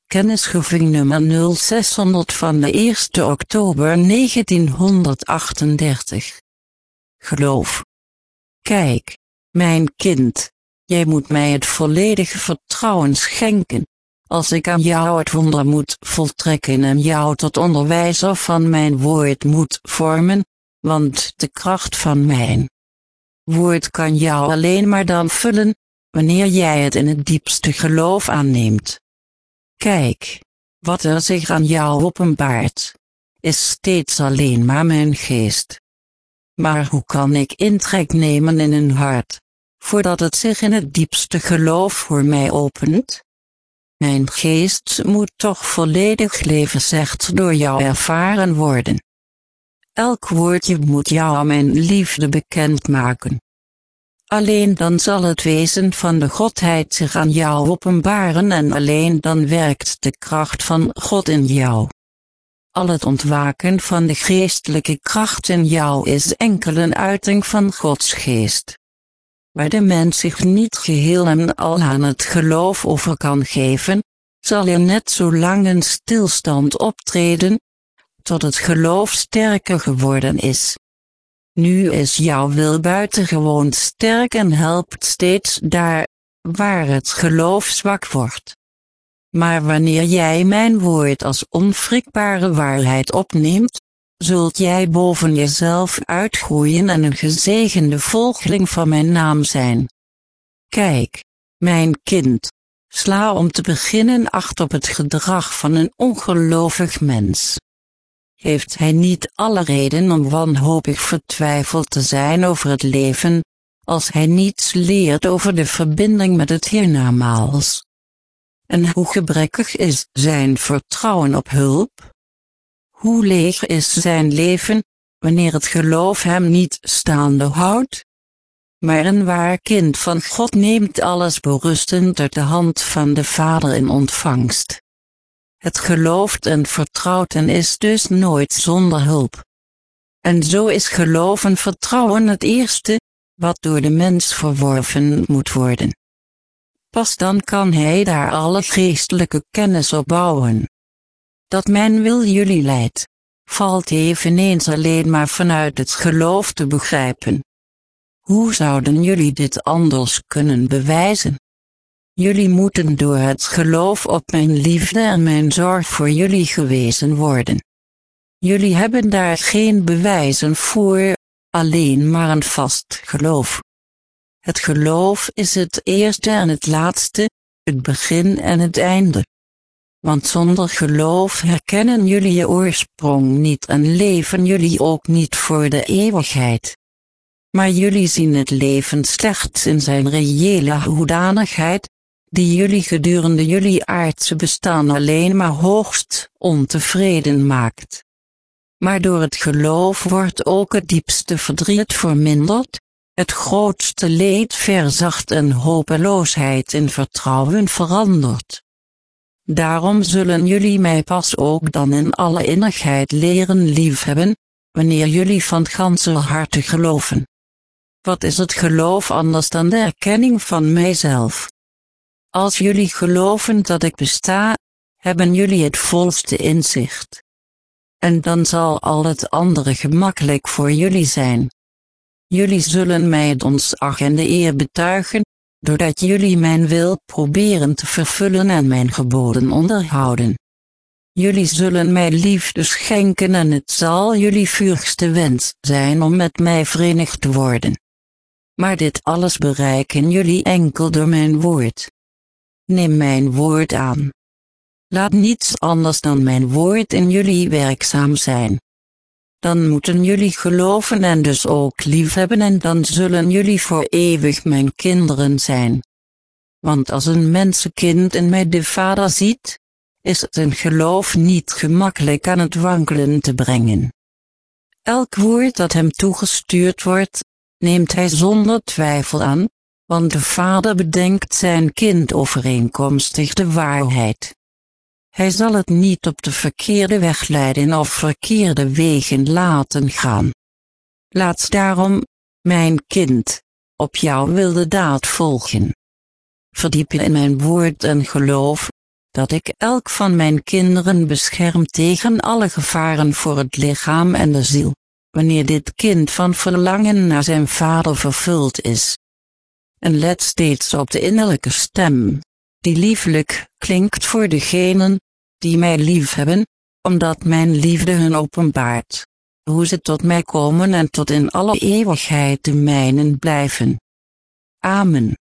Kennisgeving nummer 0600 van de 1 oktober 1938. Geloof. Kijk, mijn kind, jij moet mij het volledige vertrouwen schenken, als ik aan jou het wonder moet voltrekken en jou tot onderwijzer van mijn woord moet vormen, want de kracht van mijn woord kan jou alleen maar dan vullen, wanneer jij het in het diepste geloof aanneemt. Kijk, wat er zich aan jou openbaart, is steeds alleen maar mijn geest. Maar hoe kan ik intrek nemen in een hart, voordat het zich in het diepste geloof voor mij opent? Mijn geest moet toch volledig levensrecht door jou ervaren worden. Elk woordje moet jou mijn liefde bekendmaken. Alleen dan zal het wezen van de Godheid zich aan jou openbaren en alleen dan werkt de kracht van God in jou. Al het ontwaken van de geestelijke kracht in jou is enkel een uiting van Gods geest. Waar de mens zich niet geheel en al aan het geloof over kan geven, zal er net zo lang een stilstand optreden, tot het geloof sterker geworden is. Nu is jouw wil buitengewoon sterk en helpt steeds daar, waar het geloof zwak wordt. Maar wanneer jij mijn woord als onwrikbare waarheid opneemt, zult jij boven jezelf uitgroeien en een gezegende volgeling van mijn naam zijn. Kijk, mijn kind, sla om te beginnen acht op het gedrag van een ongelovig mens. Heeft hij niet alle reden om wanhopig vertwijfeld te zijn over het leven, als hij niets leert over de verbinding met het hiernamaals? En hoe gebrekkig is zijn vertrouwen op hulp? Hoe leeg is zijn leven, wanneer het geloof hem niet staande houdt? Maar een waar kind van God neemt alles berustend uit de hand van de Vader in ontvangst. Het gelooft en vertrouwt en is dus nooit zonder hulp. En zo is geloof en vertrouwen het eerste, wat door de mens verworven moet worden. Pas dan kan hij daar alle geestelijke kennis op bouwen. Dat mijn wil jullie leidt, valt eveneens alleen maar vanuit het geloof te begrijpen. Hoe zouden jullie dit anders kunnen bewijzen? Jullie moeten door het geloof op mijn liefde en mijn zorg voor jullie gewezen worden. Jullie hebben daar geen bewijzen voor, alleen maar een vast geloof. Het geloof is het eerste en het laatste, het begin en het einde. Want zonder geloof herkennen jullie je oorsprong niet en leven jullie ook niet voor de eeuwigheid. Maar jullie zien het leven slechts in zijn reële hoedanigheid, die jullie gedurende jullie aardse bestaan alleen maar hoogst ontevreden maakt. Maar door het geloof wordt ook het diepste verdriet verminderd, het grootste leed verzacht en hopeloosheid in vertrouwen veranderd. Daarom zullen jullie mij pas ook dan in alle innigheid leren liefhebben, wanneer jullie van ganser harte geloven. Wat is het geloof anders dan de erkenning van mijzelf? Als jullie geloven dat ik besta, hebben jullie het volste inzicht. En dan zal al het andere gemakkelijk voor jullie zijn. Jullie zullen mij het ontzag en de eer betuigen, doordat jullie mijn wil proberen te vervullen en mijn geboden onderhouden. Jullie zullen mij liefde schenken en het zal jullie vurigste wens zijn om met mij verenigd te worden. Maar dit alles bereiken jullie enkel door mijn woord. Neem mijn woord aan. Laat niets anders dan mijn woord in jullie werkzaam zijn. Dan moeten jullie geloven en dus ook liefhebben en dan zullen jullie voor eeuwig mijn kinderen zijn. Want als een mensenkind in mij de Vader ziet, is het een geloof niet gemakkelijk aan het wankelen te brengen. Elk woord dat hem toegestuurd wordt, neemt hij zonder twijfel aan, want de Vader bedenkt zijn kind overeenkomstig de waarheid. Hij zal het niet op de verkeerde weg leiden of verkeerde wegen laten gaan. Laat daarom, mijn kind, op jouw wilde daad volgen. Verdiep je in mijn woord en geloof, dat ik elk van mijn kinderen bescherm tegen alle gevaren voor het lichaam en de ziel, wanneer dit kind van verlangen naar zijn vader vervuld is. En let steeds op de innerlijke stem, die lieflijk klinkt voor degenen die mij liefhebben, omdat mijn liefde hun openbaart, hoe ze tot mij komen en tot in alle eeuwigheid de mijnen blijven. Amen.